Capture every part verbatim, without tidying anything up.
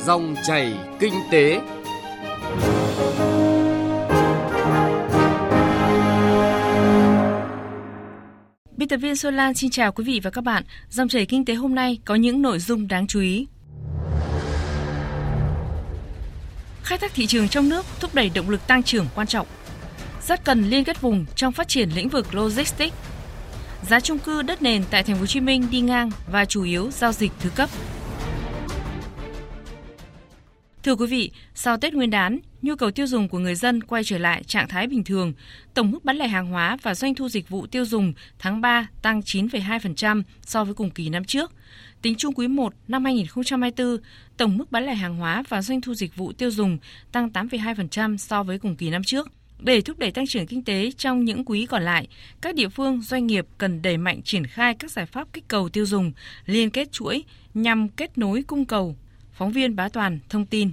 Dòng chảy kinh tế. Biên tập viên Xuân Lan xin chào quý vị và các bạn. Dòng chảy kinh tế hôm nay có những nội dung đáng chú ý. Khai thác thị trường trong nước thúc đẩy động lực tăng trưởng quan trọng. Rất cần liên kết vùng trong phát triển lĩnh vực logistics. Giá chung cư đất nền tại Thành phố Hồ Chí Minh đi ngang và chủ yếu giao dịch thứ cấp. Thưa quý vị, sau Tết Nguyên đán, nhu cầu tiêu dùng của người dân quay trở lại trạng thái bình thường. Tổng mức bán lẻ hàng hóa và doanh thu dịch vụ tiêu dùng tháng ba tăng chín phẩy hai phần trăm so với cùng kỳ năm trước. Tính chung quý một năm hai nghìn không trăm hai mươi tư, tổng mức bán lẻ hàng hóa và doanh thu dịch vụ tiêu dùng tăng tám phẩy hai phần trăm so với cùng kỳ năm trước. Để thúc đẩy tăng trưởng kinh tế trong những quý còn lại, các địa phương, doanh nghiệp cần đẩy mạnh triển khai các giải pháp kích cầu tiêu dùng, liên kết chuỗi nhằm kết nối cung cầu. Phóng viên Bá Toàn thông tin.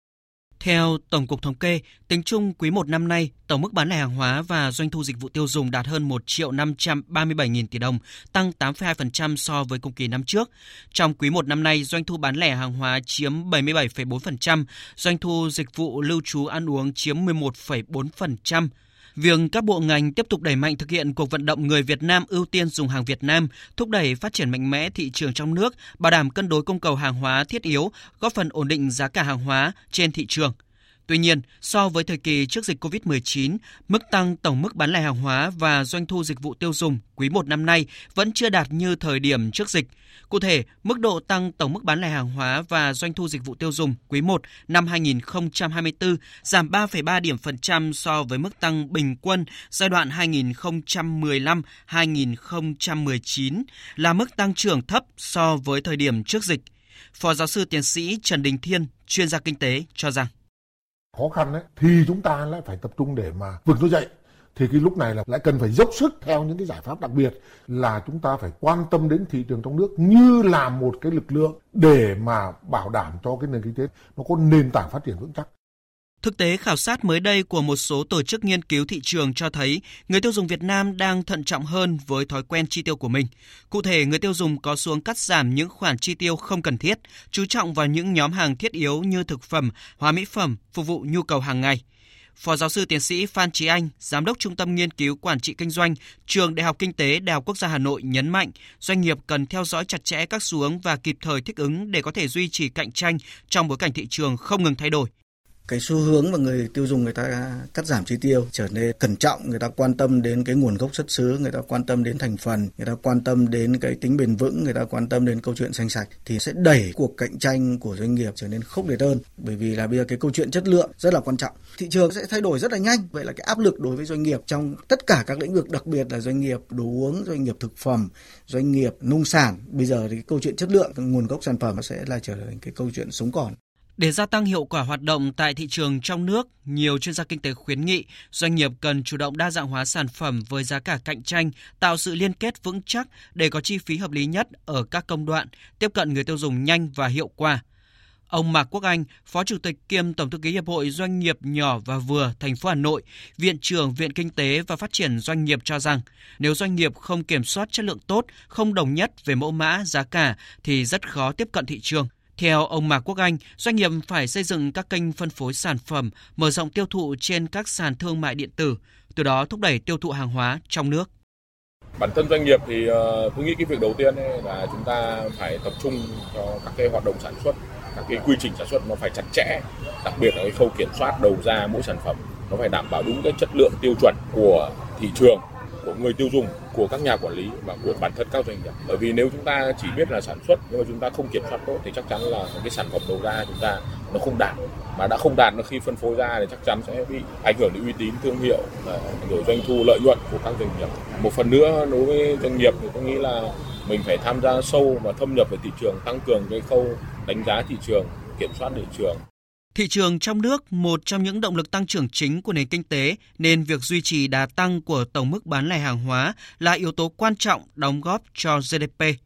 Theo Tổng cục Thống kê, tính chung quý một năm nay, tổng mức bán lẻ hàng hóa và doanh thu dịch vụ tiêu dùng đạt hơn một triệu năm trăm ba mươi bảy nghìn tỷ đồng, tăng tám phẩy hai phần trăm so với cùng kỳ năm trước. Trong quý một năm nay, doanh thu bán lẻ hàng hóa chiếm bảy mươi bảy phẩy bốn phần trăm, doanh thu dịch vụ lưu trú ăn uống chiếm mười một phẩy bốn phần trăm. Việc các bộ ngành tiếp tục đẩy mạnh thực hiện cuộc vận động người Việt Nam ưu tiên dùng hàng Việt Nam, thúc đẩy phát triển mạnh mẽ thị trường trong nước, bảo đảm cân đối cung cầu hàng hóa thiết yếu, góp phần ổn định giá cả hàng hóa trên thị trường. Tuy nhiên, so với thời kỳ trước dịch covid mười chín, mức tăng tổng mức bán lẻ hàng hóa và doanh thu dịch vụ tiêu dùng quý một năm nay vẫn chưa đạt như thời điểm trước dịch. Cụ thể, mức độ tăng tổng mức bán lẻ hàng hóa và doanh thu dịch vụ tiêu dùng quý một năm hai nghìn không trăm hai mươi tư giảm ba phẩy ba điểm phần trăm so với mức tăng bình quân giai đoạn hai nghìn không trăm mười lăm đến hai nghìn không trăm mười chín, là mức tăng trưởng thấp so với thời điểm trước dịch. Phó giáo sư tiến sĩ Trần Đình Thiên, chuyên gia kinh tế cho rằng khó khăn ấy, thì chúng ta lại phải tập trung để mà vực nó dậy. Thì cái lúc này là lại cần phải dốc sức theo những cái giải pháp đặc biệt là chúng ta phải quan tâm đến thị trường trong nước như là một cái lực lượng để mà bảo đảm cho cái nền kinh tế nó có nền tảng phát triển vững chắc. Thực tế khảo sát mới đây của một số tổ chức nghiên cứu thị trường cho thấy người tiêu dùng Việt Nam đang thận trọng hơn với thói quen chi tiêu của mình. Cụ thể, người tiêu dùng có xu hướng cắt giảm những khoản chi tiêu không cần thiết, chú trọng vào những nhóm hàng thiết yếu như thực phẩm, hóa mỹ phẩm, phục vụ nhu cầu hàng ngày. Phó giáo sư tiến sĩ Phan Trí Anh, Giám đốc Trung tâm Nghiên cứu Quản trị Kinh doanh, Trường Đại học Kinh tế Đại học Quốc gia Hà Nội nhấn mạnh doanh nghiệp cần theo dõi chặt chẽ các xu hướng và kịp thời thích ứng để có thể duy trì cạnh tranh trong bối cảnh thị trường không ngừng thay đổi. Cái xu hướng mà người tiêu dùng người ta cắt giảm chi tiêu trở nên cẩn trọng, người ta quan tâm đến cái nguồn gốc xuất xứ, người ta quan tâm đến thành phần, người ta quan tâm đến cái tính bền vững, người ta quan tâm đến câu chuyện xanh sạch thì sẽ đẩy cuộc cạnh tranh của doanh nghiệp trở nên khốc liệt hơn, bởi vì là bây giờ cái câu chuyện chất lượng rất là quan trọng. Thị trường sẽ thay đổi rất là nhanh, vậy là cái áp lực đối với doanh nghiệp trong tất cả các lĩnh vực, đặc biệt là doanh nghiệp đồ uống, doanh nghiệp thực phẩm, doanh nghiệp nông sản, bây giờ thì cái câu chuyện chất lượng, cái nguồn gốc sản phẩm nó sẽ là trở thành cái câu chuyện sống còn. Để gia tăng hiệu quả hoạt động tại thị trường trong nước, nhiều chuyên gia kinh tế khuyến nghị doanh nghiệp cần chủ động đa dạng hóa sản phẩm với giá cả cạnh tranh, tạo sự liên kết vững chắc để có chi phí hợp lý nhất ở các công đoạn, tiếp cận người tiêu dùng nhanh và hiệu quả. Ông Mạc Quốc Anh, Phó Chủ tịch kiêm Tổng thư ký Hiệp hội Doanh nghiệp nhỏ và vừa thành phố Hà Nội, Viện trưởng Viện Kinh tế và Phát triển Doanh nghiệp cho rằng, nếu doanh nghiệp không kiểm soát chất lượng tốt, không đồng nhất về mẫu mã, giá cả thì rất khó tiếp cận thị trường. Theo ông Mạc Quốc Anh, doanh nghiệp phải xây dựng các kênh phân phối sản phẩm, mở rộng tiêu thụ trên các sàn thương mại điện tử, từ đó thúc đẩy tiêu thụ hàng hóa trong nước. Bản thân doanh nghiệp thì tôi nghĩ cái việc đầu tiên ấy là chúng ta phải tập trung cho các cái hoạt động sản xuất, các cái quy trình sản xuất nó phải chặt chẽ, đặc biệt là cái khâu kiểm soát đầu ra mỗi sản phẩm, nó phải đảm bảo đúng cái chất lượng tiêu chuẩn của thị trường, của người tiêu dùng, của các nhà quản lý và của bản thân các doanh nghiệp. Bởi vì nếu chúng ta chỉ biết là sản xuất nhưng mà chúng ta không kiểm soát tốt thì chắc chắn là cái sản phẩm đầu ra chúng ta nó không đạt, mà đã không đạt nó khi phân phối ra thì chắc chắn sẽ bị ảnh hưởng đến uy tín thương hiệu, rồi doanh thu lợi nhuận của các doanh nghiệp. Một phần nữa đối với doanh nghiệp thì tôi nghĩ là mình phải tham gia sâu và thâm nhập vào thị trường, tăng cường cái khâu đánh giá thị trường, kiểm soát thị trường. Thị trường trong nước, một trong những động lực tăng trưởng chính của nền kinh tế, nên việc duy trì đà tăng của tổng mức bán lẻ hàng hóa là yếu tố quan trọng đóng góp cho giê đê pê.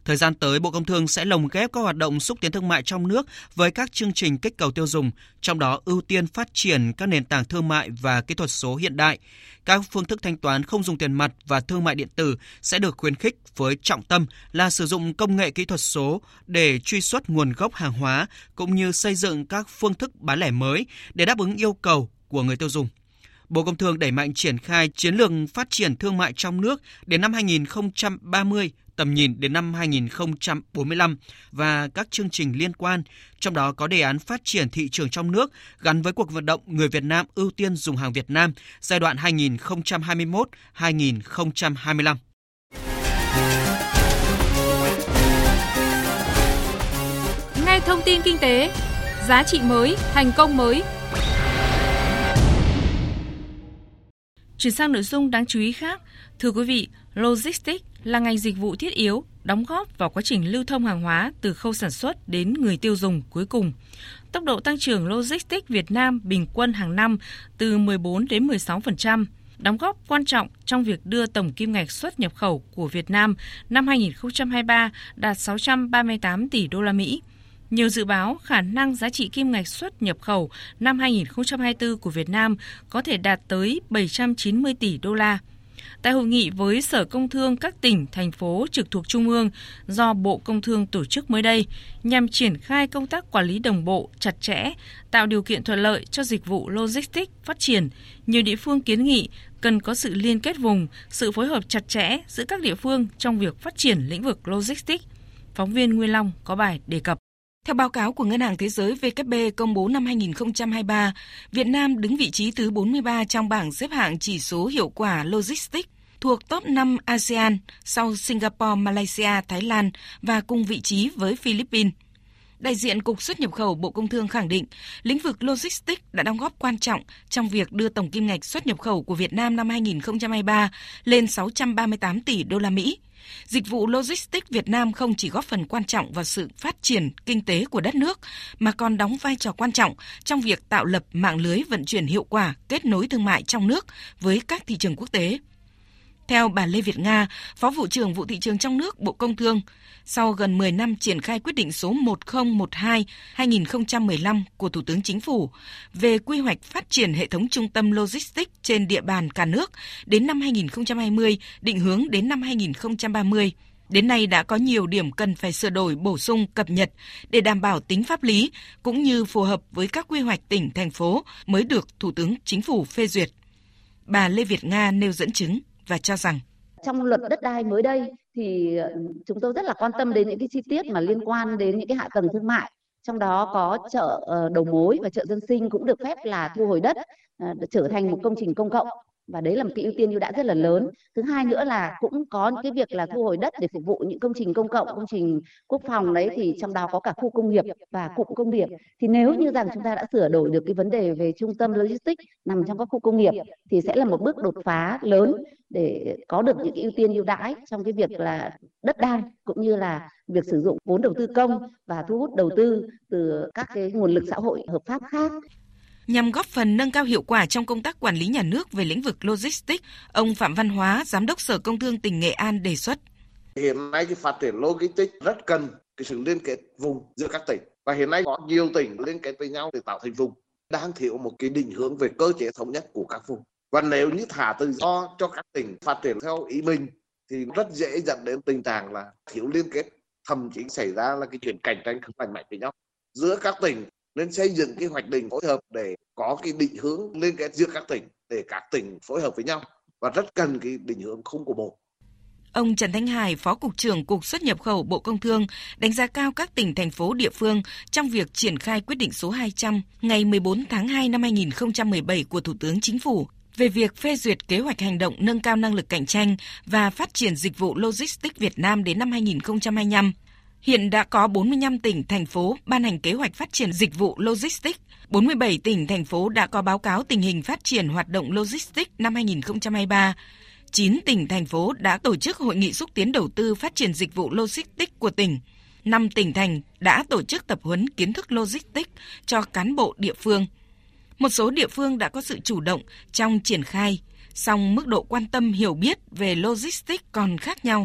Thời gian tới, Bộ Công Thương sẽ lồng ghép các hoạt động xúc tiến thương mại trong nước với các chương trình kích cầu tiêu dùng, trong đó ưu tiên phát triển các nền tảng thương mại và kỹ thuật số hiện đại. Các phương thức thanh toán không dùng tiền mặt và thương mại điện tử sẽ được khuyến khích với trọng tâm là sử dụng công nghệ kỹ thuật số để truy xuất nguồn gốc hàng hóa cũng như xây dựng các phương thức bán lẻ mới để đáp ứng yêu cầu của người tiêu dùng. Bộ Công Thương đẩy mạnh triển khai chiến lược phát triển thương mại trong nước đến năm hai nghìn không trăm ba mươi, tầm nhìn đến năm hai nghìn không trăm bốn mươi lăm và các chương trình liên quan, trong đó có đề án phát triển thị trường trong nước gắn với cuộc vận động người Việt Nam ưu tiên dùng hàng Việt Nam giai đoạn hai nghìn không trăm hai mươi mốt đến hai nghìn không trăm hai mươi lăm. Nghe thông tin kinh tế, giá trị mới, thành công mới. Chuyển sang nội dung đáng chú ý khác, thưa quý vị, Logistics là ngành dịch vụ thiết yếu, đóng góp vào quá trình lưu thông hàng hóa từ khâu sản xuất đến người tiêu dùng cuối cùng. Tốc độ tăng trưởng Logistics Việt Nam bình quân hàng năm từ mười bốn đến mười sáu phần trăm, đóng góp quan trọng trong việc đưa tổng kim ngạch xuất nhập khẩu của Việt Nam năm hai nghìn không trăm hai mươi ba đạt sáu trăm ba mươi tám tỷ đô la Mỹ. Nhiều dự báo khả năng giá trị kim ngạch xuất nhập khẩu năm hai nghìn không trăm hai mươi tư của Việt Nam có thể đạt tới bảy trăm chín mươi tỷ đô la. Tại hội nghị với Sở Công Thương các tỉnh, thành phố trực thuộc Trung ương do Bộ Công Thương tổ chức mới đây nhằm triển khai công tác quản lý đồng bộ, chặt chẽ, tạo điều kiện thuận lợi cho dịch vụ logistics phát triển, nhiều địa phương kiến nghị cần có sự liên kết vùng, sự phối hợp chặt chẽ giữa các địa phương trong việc phát triển lĩnh vực logistics. Phóng viên Nguyên Long có bài đề cập. Theo báo cáo của Ngân hàng Thế giới W K B công bố năm hai nghìn không trăm hai mươi ba, Việt Nam đứng vị trí thứ bốn mươi ba trong bảng xếp hạng chỉ số hiệu quả logistics, thuộc top năm a sê an sau Singapore, Malaysia, Thái Lan và cùng vị trí với Philippines. Đại diện Cục Xuất nhập khẩu Bộ Công Thương khẳng định, lĩnh vực logistics đã đóng góp quan trọng trong việc đưa tổng kim ngạch xuất nhập khẩu của Việt Nam năm hai nghìn không trăm hai mươi ba lên sáu trăm ba mươi tám tỷ đô la Mỹ. Dịch vụ logistics Việt Nam không chỉ góp phần quan trọng vào sự phát triển kinh tế của đất nước, mà còn đóng vai trò quan trọng trong việc tạo lập mạng lưới vận chuyển hiệu quả, kết nối thương mại trong nước với các thị trường quốc tế. Theo bà Lê Việt Nga, Phó Vụ trưởng Vụ Thị trường trong nước Bộ Công Thương, sau gần mười năm triển khai quyết định số một nghìn mười hai trên hai nghìn không trăm mười lăm của Thủ tướng Chính phủ về quy hoạch phát triển hệ thống trung tâm logistics trên địa bàn cả nước đến năm hai nghìn không trăm hai mươi, định hướng đến năm hai nghìn không trăm ba mươi, đến nay đã có nhiều điểm cần phải sửa đổi, bổ sung, cập nhật để đảm bảo tính pháp lý cũng như phù hợp với các quy hoạch tỉnh, thành phố mới được Thủ tướng Chính phủ phê duyệt. Bà Lê Việt Nga nêu dẫn chứng và cho rằng trong luật đất đai mới đây thì chúng tôi rất là quan tâm đến những cái chi tiết mà liên quan đến những cái hạ tầng thương mại, trong đó có chợ đầu mối và chợ dân sinh cũng được phép là thu hồi đất trở thành một công trình công cộng, và đấy là một cái ưu tiên ưu đãi rất là lớn. Thứ hai nữa là cũng có những cái việc là thu hồi đất để phục vụ những công trình công cộng, công trình quốc phòng đấy, thì trong đó có cả khu công nghiệp và cụm công nghiệp. Thì nếu như rằng chúng ta đã sửa đổi được cái vấn đề về trung tâm logistics nằm trong các khu công nghiệp thì sẽ là một bước đột phá lớn để có được những cái ưu tiên ưu đãi trong cái việc là đất đai cũng như là việc sử dụng vốn đầu tư công và thu hút đầu tư từ các cái nguồn lực xã hội hợp pháp khác. Nhằm góp phần nâng cao hiệu quả trong công tác quản lý nhà nước về lĩnh vực logistics, ông Phạm Văn Hóa, Giám đốc Sở Công Thương tỉnh Nghệ An đề xuất. Hiện nay cái phát triển logistics rất cần cái sự liên kết vùng giữa các tỉnh, và hiện nay có nhiều tỉnh liên kết với nhau để tạo thành vùng. Đang thiếu một cái định hướng về cơ chế thống nhất của các vùng. Và nếu như thả tự do cho các tỉnh phát triển theo ý mình thì rất dễ dẫn đến tình trạng là thiếu liên kết, thậm chí xảy ra là cái chuyện cạnh tranh không lành mạnh với nhau giữa các tỉnh. Nên xây dựng cái hoạch định phối hợp để có cái định hướng liên kết giữa các tỉnh để các tỉnh phối hợp với nhau, và rất cần cái định hướng khung của bộ. Ông Trần Thanh Hải, Phó Cục trưởng Cục Xuất nhập khẩu Bộ Công Thương đánh giá cao các tỉnh, thành phố, địa phương trong việc triển khai quyết định số hai trăm ngày mười bốn tháng hai năm hai nghìn không trăm mười bảy của Thủ tướng Chính phủ về việc phê duyệt kế hoạch hành động nâng cao năng lực cạnh tranh và phát triển dịch vụ logistics Việt Nam đến năm hai nghìn không trăm hai mươi lăm. Hiện đã có bốn mươi lăm tỉnh, thành phố ban hành kế hoạch phát triển dịch vụ logistics, bốn mươi bảy tỉnh, thành phố đã có báo cáo tình hình phát triển hoạt động logistics năm hai nghìn không trăm hai mươi ba. chín tỉnh, thành phố đã tổ chức hội nghị xúc tiến đầu tư phát triển dịch vụ logistics của tỉnh. năm tỉnh thành đã tổ chức tập huấn kiến thức logistics cho cán bộ địa phương. Một số địa phương đã có sự chủ động trong triển khai, song mức độ quan tâm hiểu biết về logistics còn khác nhau.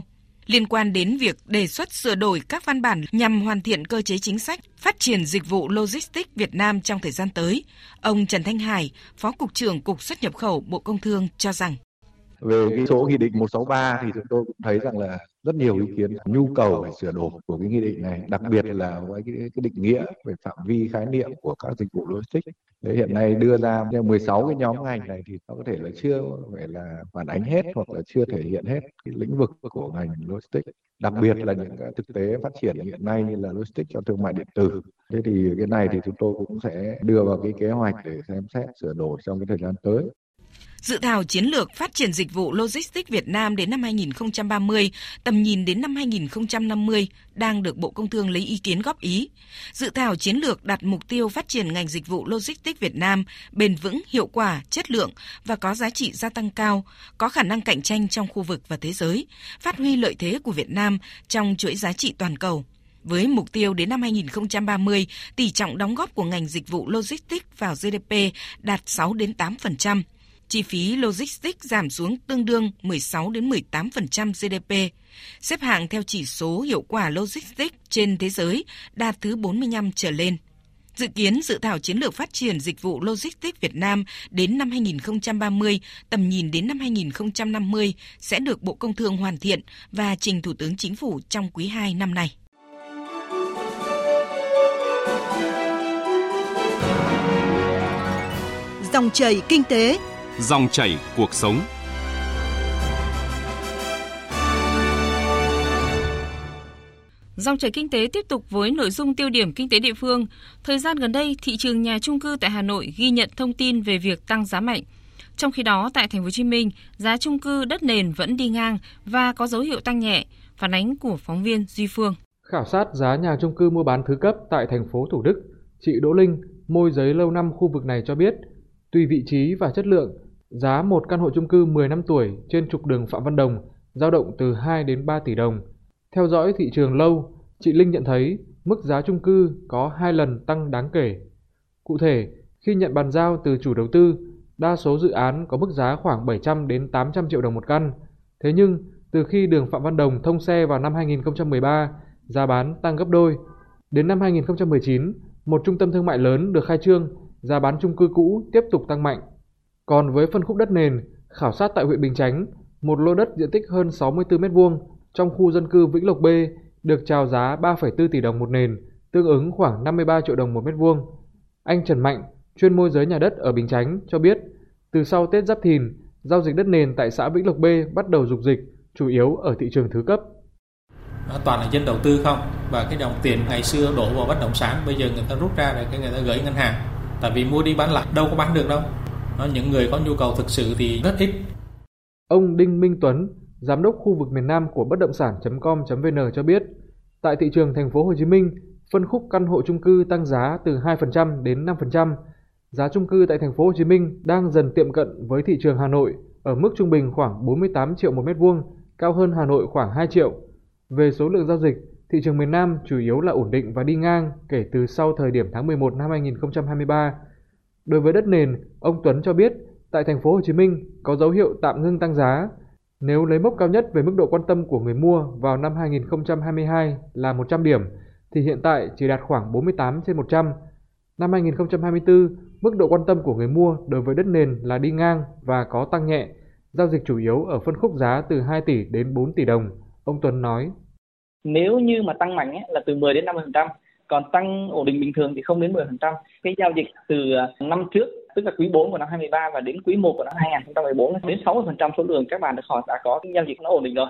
liên quan đến việc đề xuất sửa đổi các văn bản nhằm hoàn thiện cơ chế chính sách phát triển dịch vụ logistics Việt Nam trong thời gian tới. Ông Trần Thanh Hải, Phó Cục trưởng Cục Xuất nhập khẩu Bộ Công Thương cho rằng về cái số nghị định một sáu ba thì chúng tôi cũng thấy rằng là rất nhiều ý kiến nhu cầu phải sửa đổi của cái nghị định này, đặc biệt là với cái, cái định nghĩa về phạm vi khái niệm của các dịch vụ logistics. Thế hiện nay đưa ra mười sáu cái nhóm ngành này thì nó có thể là chưa phải là phản ánh hết hoặc là chưa thể hiện hết cái lĩnh vực của ngành logistics, đặc biệt là những cái thực tế phát triển hiện nay như là logistics cho thương mại điện tử. Thế thì cái này thì chúng tôi cũng sẽ đưa vào cái kế hoạch để xem xét sửa đổi trong cái thời gian tới. Dự thảo chiến lược phát triển dịch vụ logistics Việt Nam đến năm hai nghìn không trăm ba mươi, tầm nhìn đến năm hai nghìn không trăm năm mươi đang được Bộ Công Thương lấy ý kiến góp ý. Dự thảo chiến lược đặt mục tiêu phát triển ngành dịch vụ logistics Việt Nam bền vững, hiệu quả, chất lượng và có giá trị gia tăng cao, có khả năng cạnh tranh trong khu vực và thế giới, phát huy lợi thế của Việt Nam trong chuỗi giá trị toàn cầu. Với mục tiêu đến năm hai nghìn không trăm ba mươi, tỷ trọng đóng góp của ngành dịch vụ logistics vào giê đê pê đạt sáu đến tám phần trăm. Chi phí logistics giảm xuống tương đương mười sáu đến mười tám phần trăm giê đê pê. Xếp hạng theo chỉ số hiệu quả logistics trên thế giới đạt thứ bốn mươi lăm trở lên. Dự kiến dự thảo chiến lược phát triển dịch vụ logistics Việt Nam đến năm hai nghìn không trăm ba mươi, tầm nhìn đến năm hai nghìn không trăm năm mươi sẽ được Bộ Công Thương hoàn thiện và trình Thủ tướng Chính phủ trong quý hai năm nay. Dòng chảy kinh tế, dòng chảy cuộc sống. Dòng chảy kinh tế tiếp tục với nội dung tiêu điểm kinh tế địa phương. Thời gian gần đây, thị trường nhà chung cư tại Hà Nội ghi nhận thông tin về việc tăng giá mạnh. Trong khi đó, tại Thành phố Hồ Chí Minh, giá chung cư đất nền vẫn đi ngang và có dấu hiệu tăng nhẹ. Phản ánh của phóng viên Duy Phương. Khảo sát giá nhà chung cư mua bán thứ cấp tại thành phố Thủ Đức, chị Đỗ Linh, môi giới lâu năm khu vực này cho biết, tùy vị trí và chất lượng, giá một căn hộ chung cư mười năm tuổi trên trục đường Phạm Văn Đồng dao động từ hai đến ba tỷ đồng. Theo dõi thị trường lâu, chị Linh nhận thấy mức giá chung cư có hai lần tăng đáng kể. Cụ thể, khi nhận bàn giao từ chủ đầu tư, đa số dự án có mức giá khoảng bảy trăm đến tám trăm triệu đồng một căn. Thế nhưng, từ khi đường Phạm Văn Đồng thông xe vào năm hai nghìn không trăm mười ba, giá bán tăng gấp đôi. Đến năm hai nghìn không trăm mười chín, một trung tâm thương mại lớn được khai trương, giá bán chung cư cũ tiếp tục tăng mạnh. Còn với phân khúc đất nền, khảo sát tại huyện Bình Chánh, một lô đất diện tích hơn sáu mươi tư mét vuông trong khu dân cư Vĩnh Lộc B được chào giá ba phẩy bốn tỷ đồng một nền, tương ứng khoảng năm mươi ba triệu đồng một mét vuông. Anh Trần Mạnh, chuyên môi giới nhà đất ở Bình Chánh cho biết, từ sau Tết Giáp Thìn, giao dịch đất nền tại xã Vĩnh Lộc B bắt đầu rục dịch, chủ yếu ở thị trường thứ cấp. Toàn là dân đầu tư không, và cái dòng tiền ngày xưa đổ vào bất động sản bây giờ người ta rút ra rồi cái người ta gửi ngân hàng, tại vì mua đi bán lại đâu có bán được đâu. Nó những người có nhu cầu thực sự thì rất ít. Ông Đinh Minh Tuấn, giám đốc khu vực miền Nam của bất động sản chấm com chấm vn cho biết, tại thị trường thành phố Hồ Chí Minh, phân khúc căn hộ chung cư tăng giá từ hai phần trăm đến năm phần trăm. Giá chung cư tại thành phố Hồ Chí Minh đang dần tiệm cận với thị trường Hà Nội ở mức trung bình khoảng bốn mươi tám triệu một mét vuông, cao hơn Hà Nội khoảng hai triệu. Về số lượng giao dịch, thị trường miền Nam chủ yếu là ổn định và đi ngang kể từ sau thời điểm tháng mười một năm hai nghìn không trăm hai mươi ba. Đối với đất nền, ông Tuấn cho biết, tại thành phố Hồ Chí Minh có dấu hiệu tạm ngưng tăng giá. Nếu lấy mốc cao nhất về mức độ quan tâm của người mua vào năm hai nghìn không trăm hai mươi hai là một trăm điểm, thì hiện tại chỉ đạt khoảng bốn mươi tám trên một trăm. Năm hai nghìn không trăm hai mươi tư, mức độ quan tâm của người mua đối với đất nền là đi ngang và có tăng nhẹ. Giao dịch chủ yếu ở phân khúc giá từ hai tỷ đến bốn tỷ đồng. Ông Tuấn nói, nếu như mà tăng mạnh ấy, là từ mười đến năm mươi phần trăm, còn tăng ổn định bình thường thì không đến mười phần trăm. Cái giao dịch từ năm trước, tức là quý bốn của năm hai nghìn không trăm hai mươi ba và đến quý một của năm hai nghìn không trăm mười bốn đến sáu mươi phần trăm số lượng các bạn được hỏi đã có cái giao dịch nó ổn định rồi.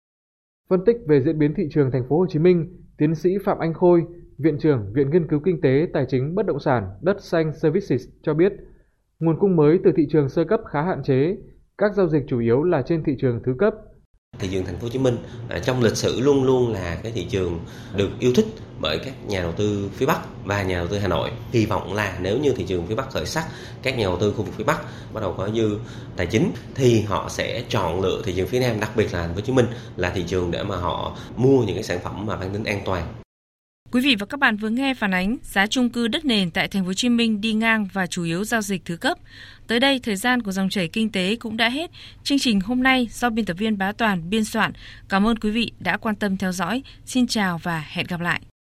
Phân tích về diễn biến thị trường thành phố Hồ Chí Minh, tiến sĩ Phạm Anh Khôi, Viện trưởng Viện Nghiên cứu Kinh tế Tài chính Bất động sản Đất Xanh Services cho biết, nguồn cung mới từ thị trường sơ cấp khá hạn chế, các giao dịch chủ yếu là trên thị trường thứ cấp. Thị trường thành phố Hồ Chí Minh trong lịch sử luôn luôn là cái thị trường được yêu thích bởi các nhà đầu tư phía Bắc và nhà đầu tư Hà Nội. Hy vọng là nếu như thị trường phía Bắc khởi sắc, các nhà đầu tư khu vực phía Bắc bắt đầu có dư tài chính thì họ sẽ chọn lựa thị trường phía Nam, đặc biệt là thành phố Hồ Chí Minh là thị trường để mà họ mua những cái sản phẩm mà mang tính an toàn. Quý vị và các bạn vừa nghe phản ánh giá chung cư đất nền tại Thành phố Hồ Chí Minh đi ngang và chủ yếu giao dịch thứ cấp. Tới đây, thời gian của dòng chảy kinh tế cũng đã hết. Chương trình hôm nay do biên tập viên Bá Toàn biên soạn. Cảm ơn quý vị đã quan tâm theo dõi. Xin chào và hẹn gặp lại.